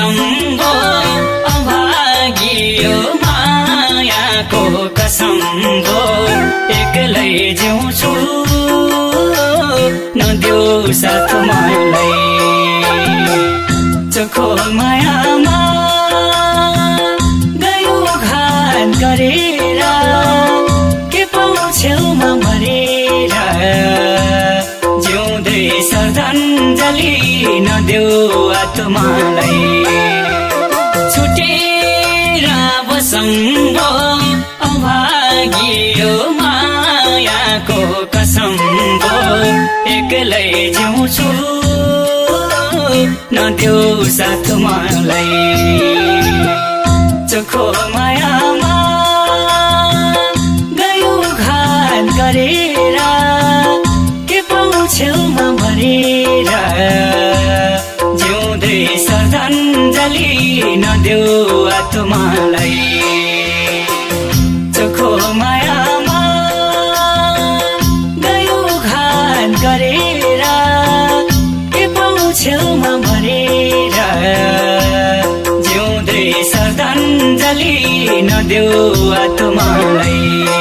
कसम भो अभागियो मायाको कसम भो एक्लै जिउँछु नदेऊ साथ मलाई चोखो मायामा गयो घात गरेर के पाउँछेउमा मरेर जिउँदै श्रद्धाञ्जली नदेऊ आत्मालाई छुटेर बसौँ भो अभागियो मायाको कसम भो एक्लै जिउँछु नदेऊ साथ मलाई चोखो मायामा गयो घात गरेर के पाउँछेउमा मरेर जिउँदै श्रद्धाञ्जली नदेऊ आत्मालाई चोखो मायामा गयो घात गरेर के पाउँछेउमा मरेर जिउँदै श्रद्धाञ्जली नदेऊ आत्मालाई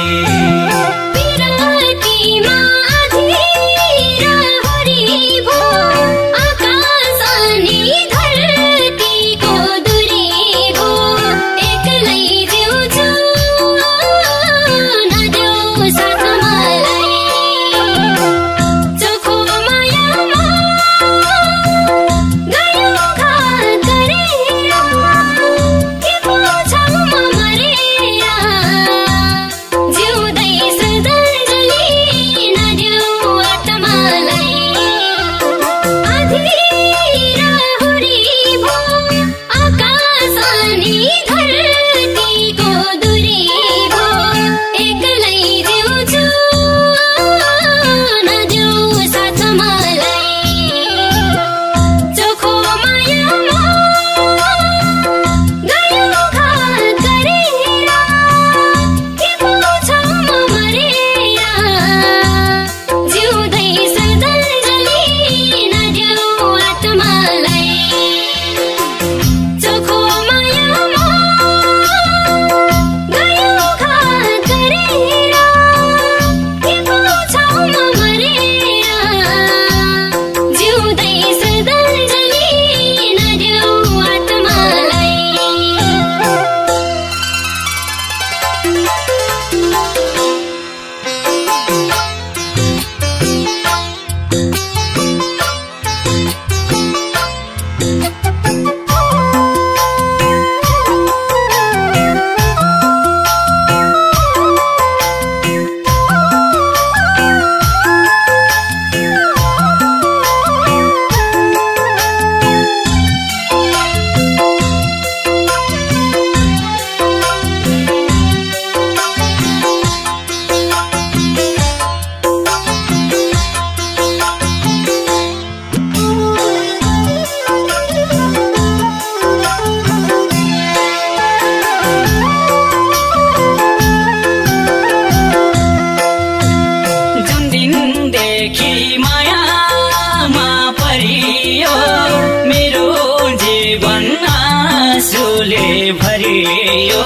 भरियो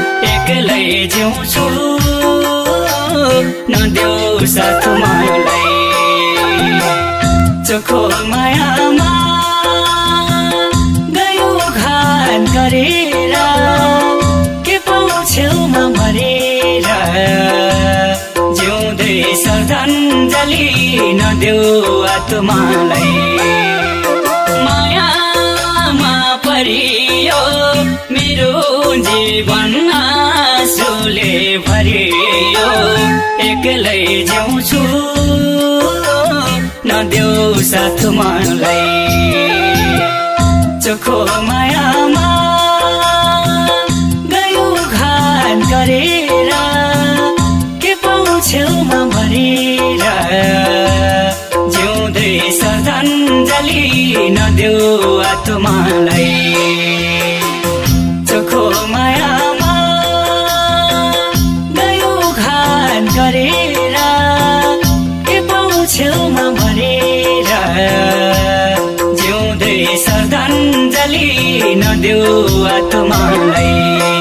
एक्लै जिउँछु नदेऊ साथ मलाई चोखो मायामा गयो घात गरेर के पाउँछेउमा मरेर जिउँदै श्रद्धाञ्जली नदेऊ आत्मालाई मायामा परियो मेरो जीवन आँसुले भरियो एक्लै जिउँछु नदेऊ साथ मलाई चोखो मायामा गयो घात गरेर के पाउँछेउमा मरेर जिउँदै श्रद्धाञ्जली नदेऊ आत्मालाई चोखो मायामा गयो घात गरेर के पाउँछेउमा मरेर जिउँदै श्रद्धाञ्जली नदेऊ आत्मालाई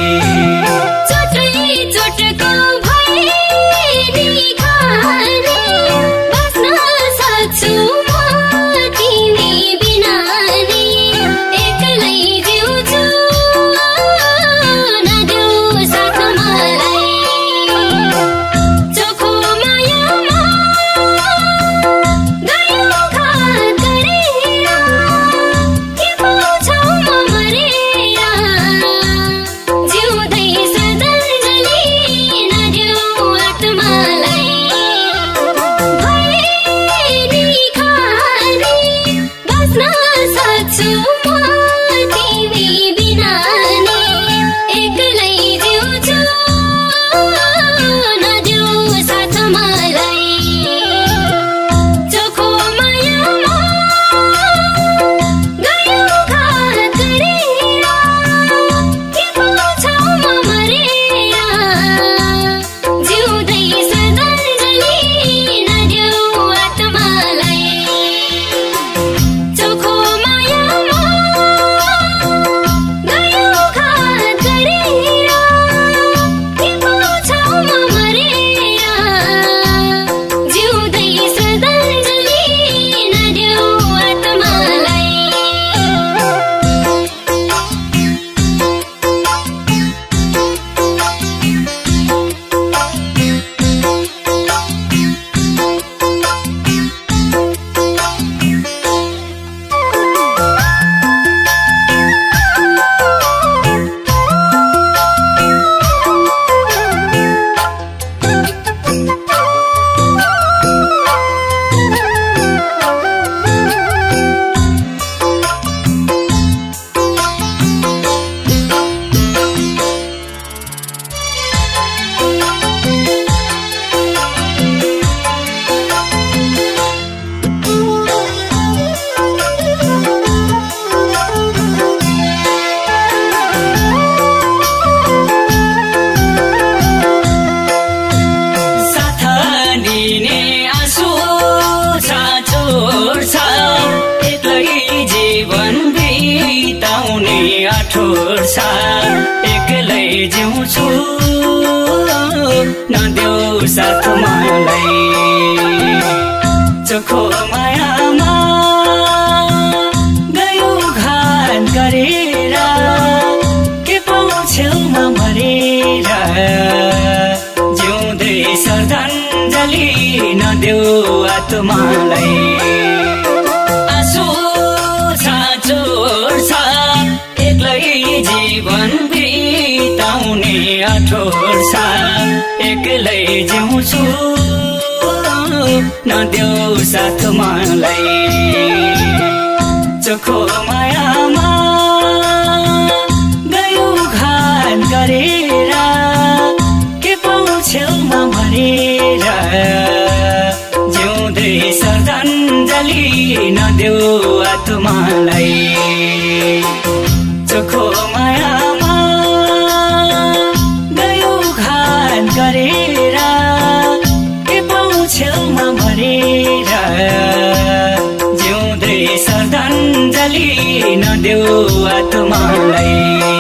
एक्लै जिउँछु नदेऊ साथ मलाई चोखो मायामा गयो घात गरेर के पाउँछेउमा मरेर जिउँदै श्रद्धाञ्जली नदेऊ आत्मालाई आँसु छाचोर्छ एक्लै जीवन बिताउने अठोर्छ एक्लै जिउँछु नदेऊ साथ मलाई चोखो मायामा गयो घात गरेर के पाउँछेउमा मरेर जिउँदै श्रद्धाञ्जली नदेऊ आत्मालाई चोखो मायामा गयो घात गरेर के पाउँछेउमा मरेर जिउँदै श्रद्धाञ्जली नदेऊ आत्मालाई